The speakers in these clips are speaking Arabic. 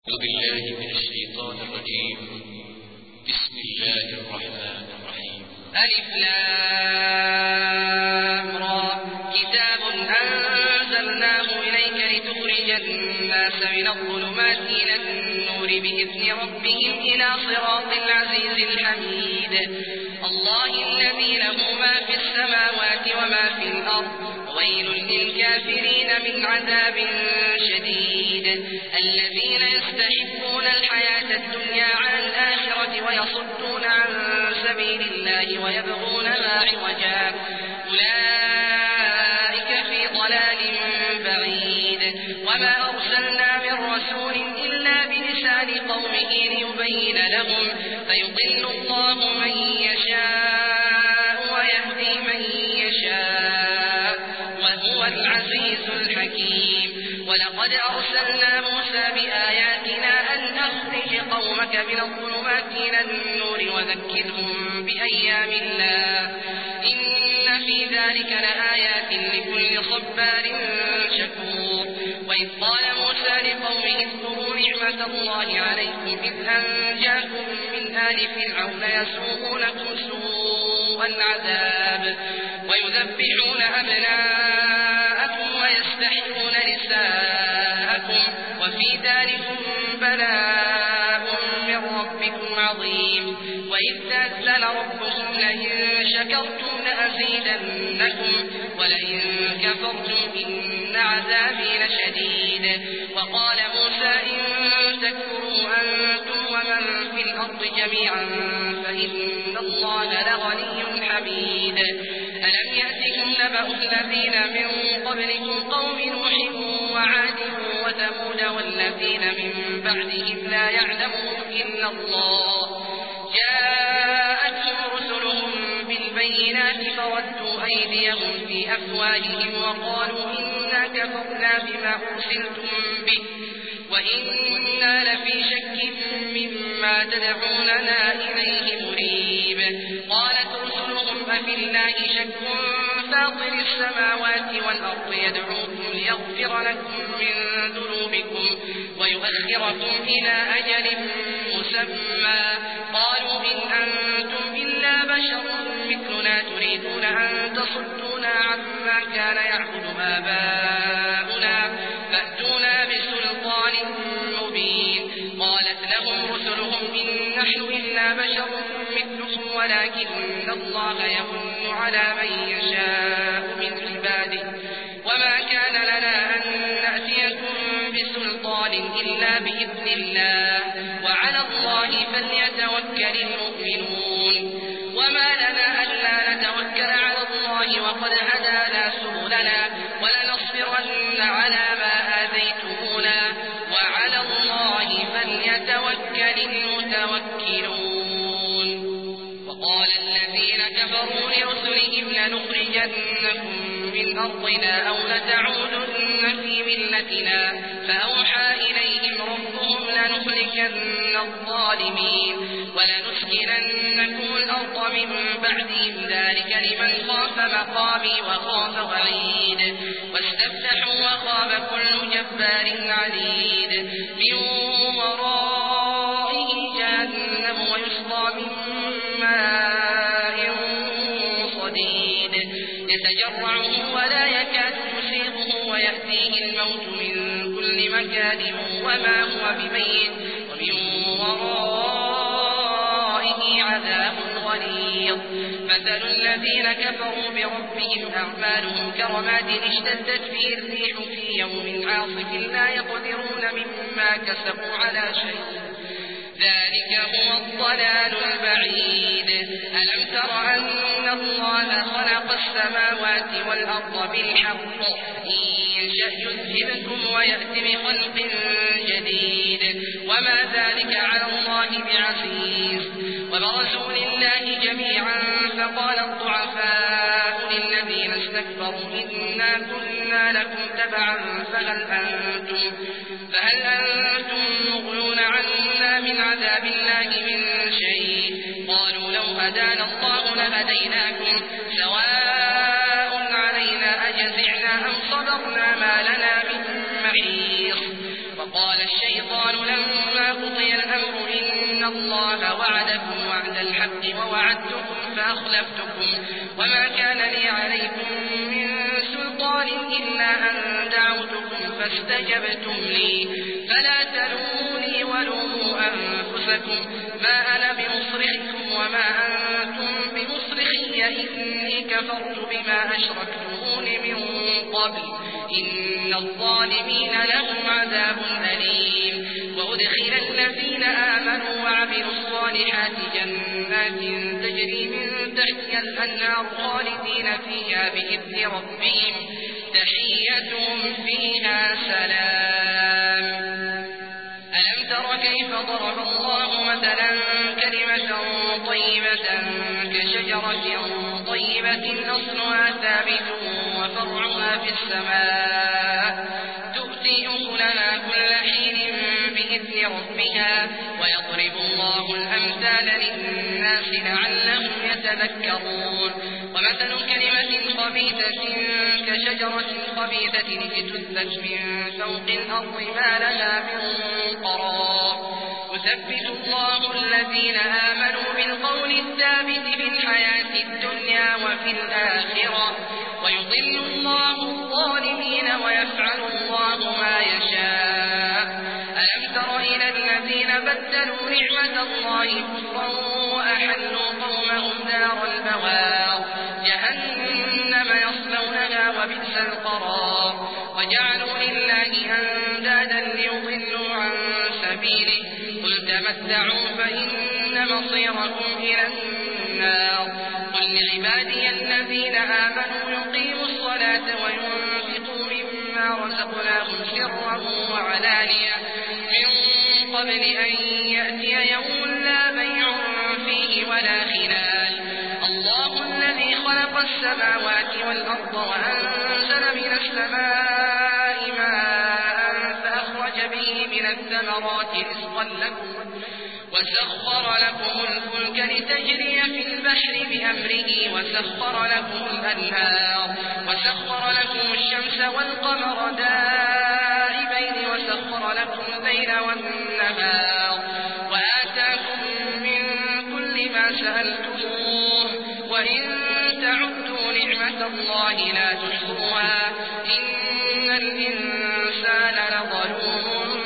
أعوذ بالله من الشيطان الرجيم. بسم الله الرحمن الرحيم. ألف لام را كتاب أنزلناه إليك لتخرج الناس من الظلمات إلى النور بإذن ربهم إلى صراط العزيز الحميد الله الذي له ما في السماوات وما في الأرض ويل للكافرين من عذاب شديد الذين يستحبون الحياة الدنيا على الآخرة ويصدون عن سبيل الله ويبغونها عوجا أولئك في ضلال بعيد وما أرسلنا من رسول إلا بلسان قومه ليبين لهم فيضل الله من يشاء ويهدي من يشاء وهو العزيز الحكيم ولقد أرسلنا موسى بآياتنا أن أخرج قومك من الظلمات إلى النور وذكرهم بأيام الله إن في ذلك لآيات لكل صبار شكور وإذ قال موسى لقومه اذكروا نعمة الله عليكم إذ أنجاكم من آل فرعون يسومونكم سوء العذاب ويذبحون أبناءكم ويستحيون نساءكم وفي ذلكم بلاء من ربكم عظيم وإذ تأذن ربكم لئن شكرتم لأزيدنكم ولئن كفرتم إن عذابي لشديد وقال موسى إن تكفروا أنتم ومن في الأرض جميعا فإن الله لغني حميد ألم يأتكم نبأ الذين من قبلكم قوم نوح وعاد وثمود والذين من بعدهم لا يعلمهم إلا الله جاءتهم رسلهم بالبينات فردوا أيديهم في أفواههم وقالوا إنا كفرنا بما أرسلتم به وإنا لفي شك مما تدعوننا إليه مريب قالت رسلهم أفي الله شك فاطر السماوات والأرض يدعوكم ليغفر لكم من ذنوبكم ويؤخركم إلى أجل مسمى قالوا إن أنتم إلا بشر مثلنا تريدون أن تصدونا عما كان يعبد آباؤنا فأتونا بسلطان مبين قالت لهم رسلهم إن نحن إلا بشر مثلكم ولكن الله يمن على من يشاء من عباده وما كان لنا أن نأتيكم بسلطان إلا بإذن الله وعلى الله فليتوكل المؤمنون وما لنا ألا نتوكل على الله وقد هدانا سبلنا ولنصبرن على ما آذيتمونا وعلى الله فليتوكل المتوكلون وقال الذين كفروا لرسلهم لنخرجنكم من أرضنا أو لتعودن في ملتنا فأوحى إليهم ربهم لنهلكن الظالمين ولنسكننكم الأرض من بعدهم ذلك لمن خاف مقامي وخاف وعيد واستفتحوا وخاب كل جبار عنيد من ورائه جهنم ويسقى من ماء صديد يتجرعه ولا يكاد يسيغه ويأتيه الموت من كل مكان وما هو بميت ومن ورائه عذاب غليظ مثل الذين كفروا بربهم أعمالهم كرماد اشتدت فيه الريح في يوم عاصف لا يقدرون مما كسبوا على شيء ذلك هو الضلال البعيد ألم تر أن الله خلق السماوات والأرض بالحق إن يشأ يذهبكم ويأتي بخلق جديد وما ذلك على الله بعزيز وبرزوا لله جميعا فقال الضعفاء للذين استكبروا إنا كنا لكم تبعا فهل أنتم مغنون عنا من عذاب الله من شيء قالوا لو هدانا الله لهديناكم سواء علينا أجزعنا أم صبرنا ما لنا من محيص وقال الشيطان لما الله وعدكم وعد الحق ووعدتكم فأخلفتكم وما كان لي عليكم من سلطان إلا أن دعوتكم فاستجبتم لي فلا تلوموني ولوموا أنفسكم ما أنا بمصرخكم وما أنتم بمصرخي إني كفرت بما أشركتمون من قبل إن الظالمين لهم عذاب أليم. وأدخل الذين آمنوا وعملوا الصالحات جنات تجري من تحتها الأنهار خالدين فيها بإذن ربهم تحيتهم فيها سلام. ألم تر كيف ضرب الله مثلا كلمة طيبة كشجرة طيبة أصلها ثابت وفرعها في السماء تؤتي أكلها كل حين بإذن ربها ويضرب الله الأمثال للناس لعلهم يتذكرون. ومثل كلمة خبيثة كشجرة خبيثة اجتثت من فوق الأرض ما لها من قرار يثبت الله الذين آمنوا بالقول الثابت في الحياة الدنيا وفي الآخرة ويضل الله الظالمين ويفعل الله ما يشاء. ألم تر إلى الذين بدلوا نعمة الله كفرا وأحلوا قومهم دار البوار جهنم يصلونها وبئس القرار وجعلوا لله أندادا ليضلوا عن سبيله قل تمتعوا فإن مصيركم إلى النار. قل لعبادي الذين آمنوا يقيموا الصلاة وينفقوا مما رزقناهم سرا وعلانية من قبل أن يأتي يوم لا بيع فيه ولا خلال. الله الذي خلق السماوات والأرض وأنزل من السماء ماء فأخرج به من الثمرات رزقا لكم وسخر لكم الفلك لتجري في البحر بأمره وسخر لكم الأنهار وسخر لكم الشمس والقمر دائبين وسخر لكم الليل والنهار وآتاكم من كل ما سألتموه وإن تعدوا نعمة الله لا تحصوها إن الإنسان لظلوم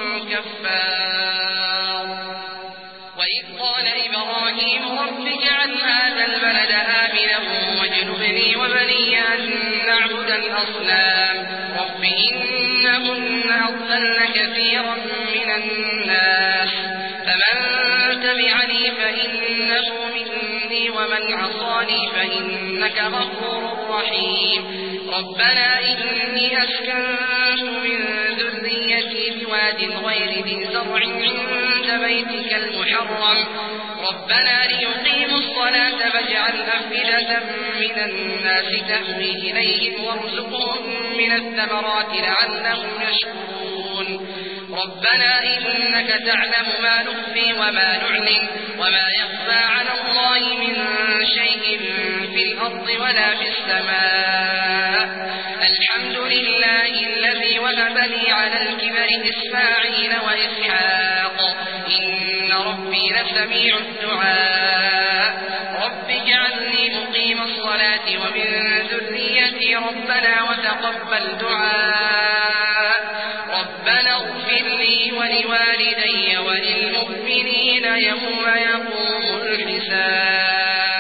كفار. وإذ قال إبراهيم رب اجعل هذا البلد آمنا واجنبني وبني أن نعبد الأصنام رب إنهن أضللن كثيرا من الناس فمن تبعني فإنه مني ومن عصاني فإنك غفور رحيم. ربنا إني أسكنت من ذريتي بواد غير ذي زرع عند بيتك المحرم ربنا ليقيموا الصلاة فاجعل أفئدة من الناس تهوي إليهم وارزقهم من الثمرات لعلهم يشكرون. ربنا إنك تعلم ما نخفي وما نعلن وما يخفى على الله من شيء في الأرض ولا في السماء. الحمد لله الذي وهب لي على الكبر إسماعيل وإسحاق إن ربي لسميع الدعاء. رب اجعلني مقيم الصلاة ومن ذريتي ربنا وتقبل دعاء. ربنا اغفر لي ولوالدي وللمؤمنين يوم يقوم الحساب.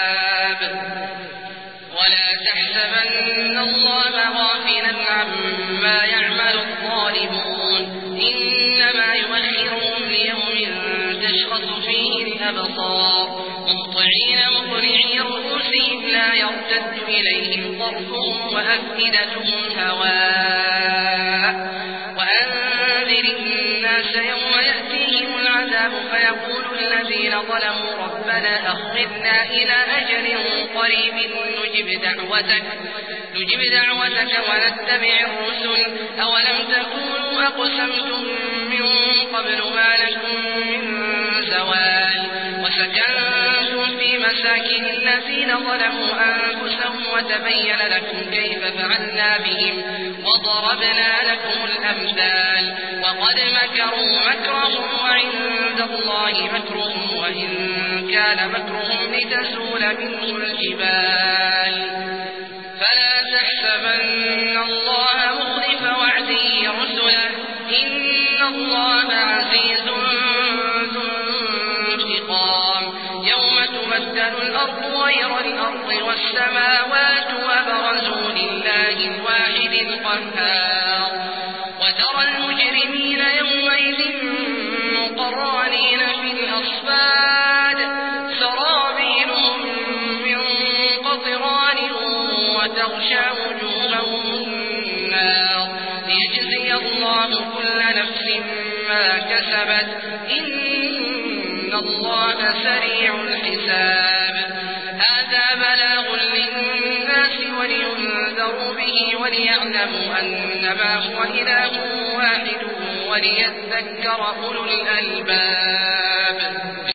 ولا تحسبن الله غافلا عما يعمل الظالمون إنما يؤخرهم ليوم تشخص فيه الأبصار مهطعين مقنعي رؤوسهم لا يرتد إليهم طرفهم وأفئدتهم هواء. وأنذر الناس يوم يأتيهم العذاب فيقول الذين ظلموا ربنا أخرنا إلى أجل قريب نجب دعوتك ونتبع الرسل أولم تكونوا أقسمتم من قبل ما لكم من زوال وسكنتم في مساكن الذين ظلموا أنفسهم وتبين لكم كيف فعلنا بهم وضربنا لكم الأمثال وقد مكروا مكرهم وعند الله مكرهم كان مكرهم لتزول منه الجبال فلا تحسبن الله مخلف وعده رسله إن الله عزيز ذو انتقام يوم تبدل الأرض غير الأرض والسماوات وبرزوا لله الواحد القهار وترى المجرمين يومئذ مقرنين في الأصفاد سرابيلهم من قطران وتغشى وجوههم النار ليجزي الله كل نفس ما كسبت إن الله سريع الحساب هذا بلاغ للناس ولينذروا به وليعلموا أنما هو إله واحد وليذكر أولو الألباب